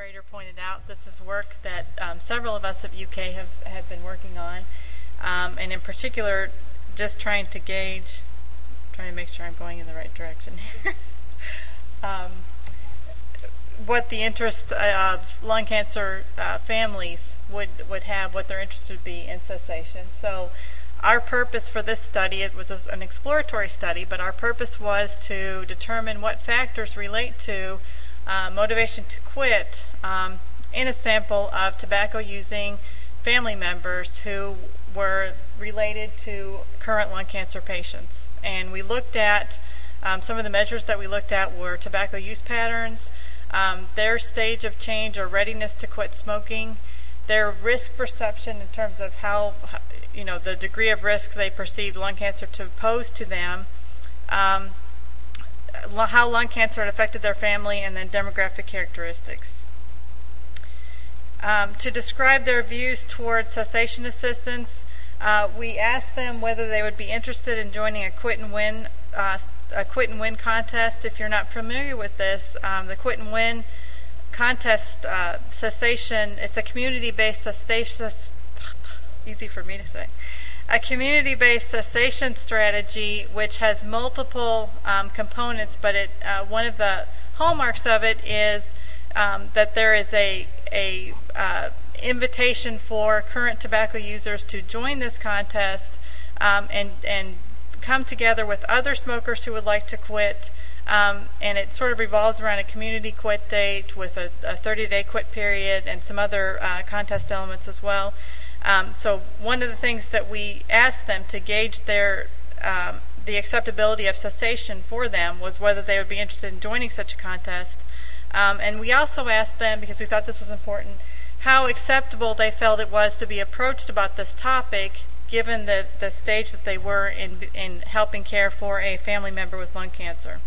moderator pointed out, this is work that several of us at UK have been working on, and in particular, just trying to make sure I'm going in the right direction here. What the interest of lung cancer families would have, what their interest would be in cessation. So our purpose for this study, it was an exploratory study, but our purpose was to determine what factors relate to motivation to quit in a sample of tobacco-using family members who were related to current lung cancer patients. And we looked at, some of the measures that we looked at were tobacco use patterns, their stage of change or readiness to quit smoking, their risk perception in terms of how, the degree of risk they perceived lung cancer to pose to them, how lung cancer had affected their family, and then demographic characteristics. To describe their views toward cessation assistance, we asked them whether they would be interested in joining a quit and win contest. If you're not familiar with this, the Quit and Win contest cessation, it's a community-based cessation, easy for me to say, a community-based cessation strategy which has multiple components, but one of the hallmarks of it is that there is a invitation for current tobacco users to join this contest and come together with other smokers who would like to quit, and it sort of revolves around a community quit date with a 30-day quit period and some other contest elements as well. So one of the things that we asked them to gauge the acceptability of cessation for them was whether they would be interested in joining such a contest. And we also asked them, because we thought this was important, how acceptable they felt it was to be approached about this topic given the stage that they were in helping care for a family member with lung cancer.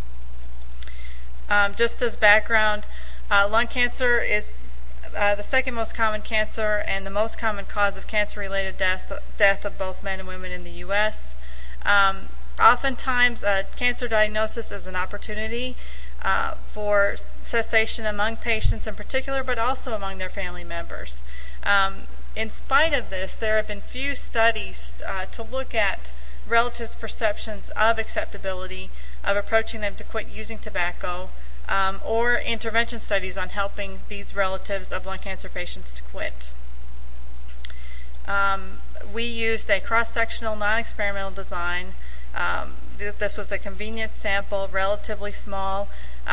Just as background, lung cancer is the second most common cancer and the most common cause of cancer-related death of both men and women in the U.S. Oftentimes, cancer diagnosis is an opportunity for cessation among patients in particular, but also among their family members. In spite of this, there have been few studies to look at relatives' perceptions of acceptability of approaching them to quit using tobacco, or intervention studies on helping these relatives of lung cancer patients to quit. We used a cross-sectional non-experimental design. This was a convenient sample, relatively small.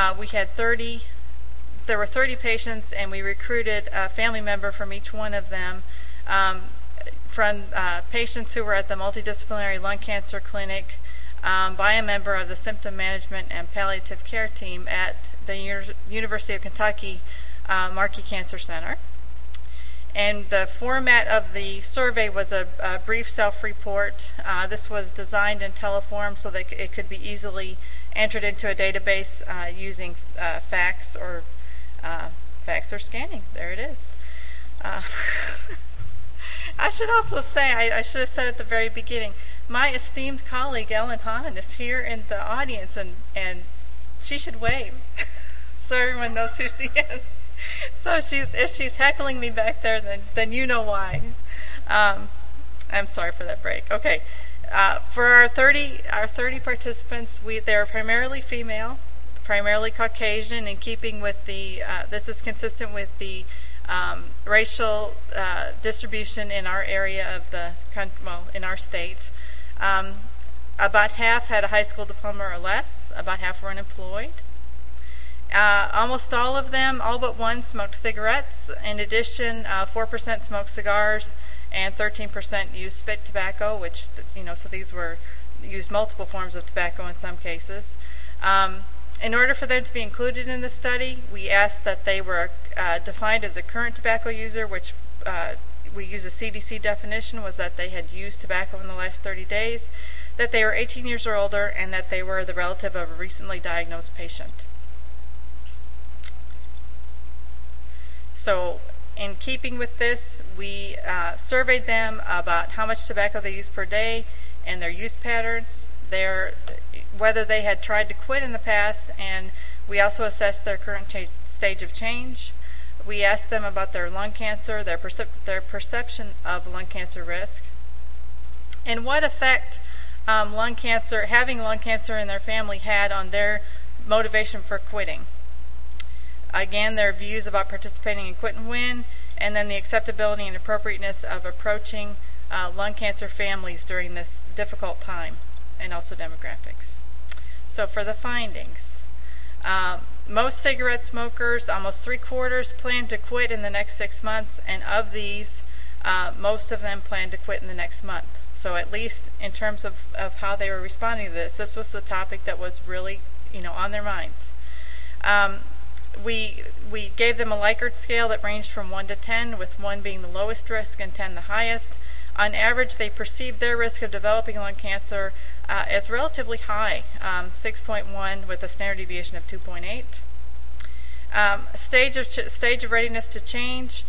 There were 30 patients, and we recruited a family member from each one of them, from patients who were at the multidisciplinary lung cancer clinic, by a member of the symptom management and palliative care team at the University of Kentucky Markey Cancer Center. And the format of the survey was a brief self-report. This was designed in Teleform so that it could be easily entered into a database using fax or scanning. There it is. I should also say, I should have said at the very beginning, my esteemed colleague Ellen Hahn is here in the audience, and she should wave so everyone knows who she is. So if she's heckling me back there, then you know why. I'm sorry for that break. Okay, for our 30 participants, they are primarily female, primarily Caucasian, in keeping with the this is consistent with the racial distribution in our area of the in our state. About half had a high school diploma or less. About half were unemployed. Almost all of them, all but one, smoked cigarettes. In addition, 4% smoked cigars, and 13% used spit tobacco, which, so these used multiple forms of tobacco in some cases. In order for them to be included in the study, we asked that they were defined as a current tobacco user, which we use a CDC definition, was that they had used tobacco in the last 30 days, that they were 18 years or older, and that they were the relative of a recently diagnosed patient. So, in keeping with this, we surveyed them about how much tobacco they used per day and their use patterns, whether they had tried to quit in the past, and we also assessed their current stage of change. We asked them about their lung cancer, their perception of lung cancer risk, and what effect having lung cancer in their family had on their motivation for quitting. Again, their views about participating in Quit and Win, and then the acceptability and appropriateness of approaching lung cancer families during this difficult time, and also demographics. So for the findings, most cigarette smokers, almost 3/4, plan to quit in the next 6 months, and of these, most of them plan to quit in the next month. So at least in terms of how they were responding to this was the topic that was really, on their minds. We gave them a Likert scale that ranged from 1 to 10, with 1 being the lowest risk and 10 the highest. On average, they perceived their risk of developing lung cancer as relatively high, 6.1 with a standard deviation of 2.8. Stage of readiness to change.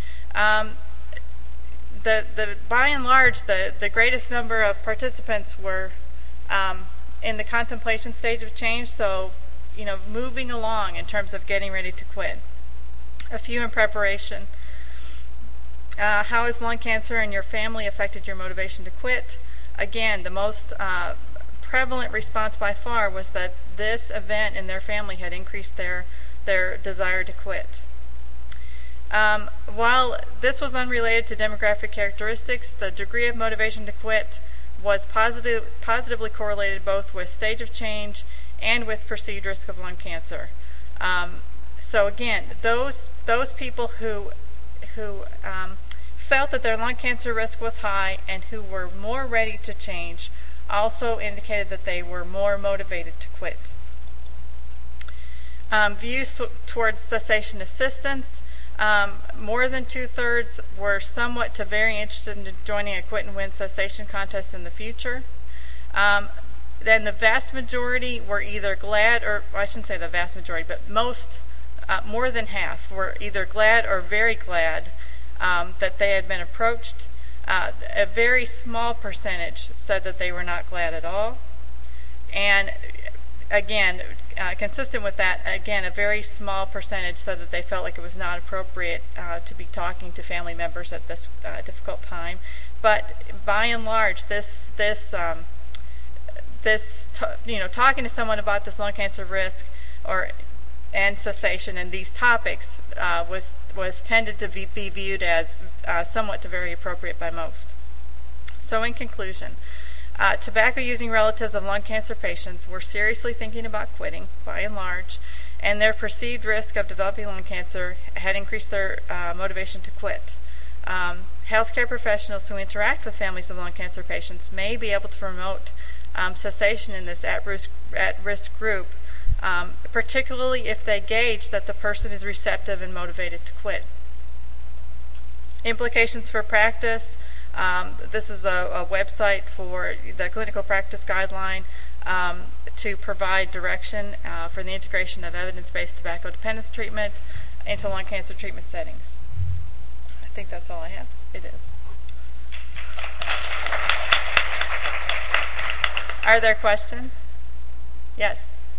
By and large, the greatest number of participants were in the contemplation stage of change, so moving along in terms of getting ready to quit. A few in preparation. How has lung cancer in your family affected your motivation to quit? Again, the most prevalent response by far was that this event in their family had increased their desire to quit. While this was unrelated to demographic characteristics, the degree of motivation to quit was positively correlated both with stage of change and with perceived risk of lung cancer. So again, those people who felt that their lung cancer risk was high and who were more ready to change also indicated that they were more motivated to quit. Views towards cessation assistance. More than 2/3 were somewhat to very interested in joining a Quit and Win cessation contest in the future. Then the vast majority were either glad, or I shouldn't say the vast majority, but more than half were either glad or very glad that they had been approached. A very small percentage said that they were not glad at all. And again, consistent with that, again, a very small percentage said that they felt like it was not appropriate to be talking to family members at this difficult time. But by and large, talking to someone about this lung cancer risk and cessation and these topics was tended to be viewed as somewhat to very appropriate by most. So in conclusion, tobacco-using relatives of lung cancer patients were seriously thinking about quitting, by and large, and their perceived risk of developing lung cancer had increased their motivation to quit. Healthcare professionals who interact with families of lung cancer patients may be able to promote cessation in this at-risk group, particularly if they gauge that the person is receptive and motivated to quit. Implications for practice. This is a website for the Clinical Practice Guideline to provide direction for the integration of evidence-based tobacco dependence treatment into lung cancer treatment settings. I think that's all I have. It is. Are there questions? Yes.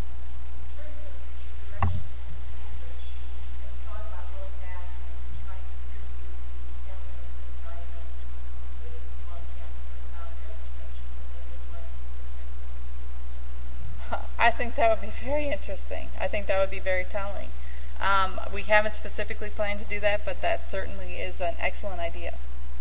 I think that would be very interesting. I think that would be very telling. We haven't specifically planned to do that, but that certainly is an excellent idea.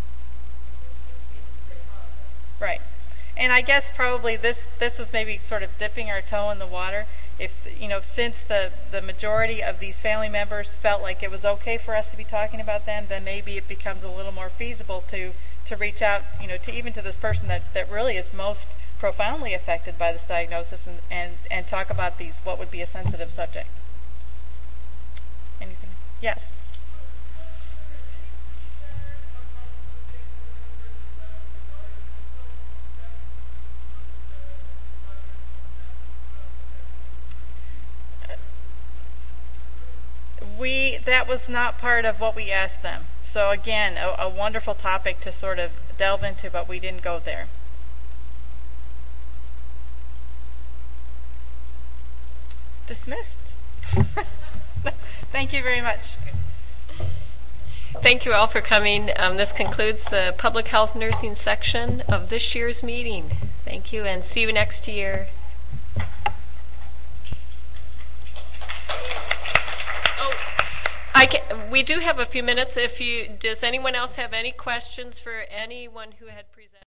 Right. And I guess probably this was maybe sort of dipping our toe in the water. If since the majority of these family members felt like it was okay for us to be talking about them, then maybe it becomes a little more feasible to reach out, to even to this person that really is most profoundly affected by this diagnosis and talk about what would be a sensitive subject. Anything? Yes. That was not part of what we asked them. So again, a wonderful topic to sort of delve into, but we didn't go there. Dismissed. Thank you very much. Thank you all for coming. This concludes the public health nursing section of this year's meeting. Thank you, and see you next year. We do have a few minutes. Does anyone else have any questions for anyone who had presented?